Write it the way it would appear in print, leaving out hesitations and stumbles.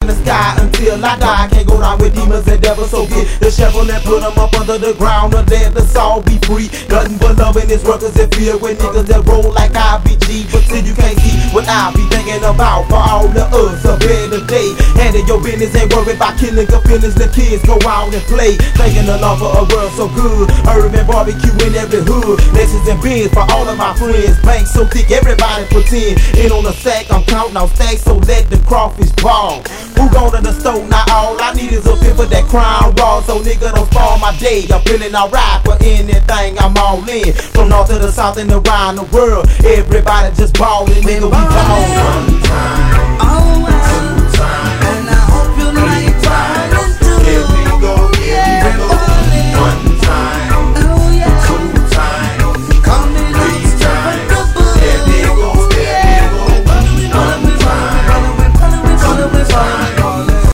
the sky until I die. Can't go down with demons and devils, so get the shovel and put them up under the ground and let the soul be free. Nothing but love in this workers that fear with niggas that roll like IBG. But still you can't see what I be thinking about for all the us a better day. Handle your business, ain't worried about killing your feelings. The kids go out and play, thinking the love for a world so good. Urban barbecue in every hood, Lexus and Benz for all of my friends. Banks so thick, everybody pretend. In on the sack, I'm counting on stacks, so let the crawfish ball. Who go to the store? Not all I need is a pin for that crown raw, so nigga don't spoil my day. I'm feeling alright for anything, I'm all in. From north to the south and around the world, everybody just ballin', nigga, we ballin'.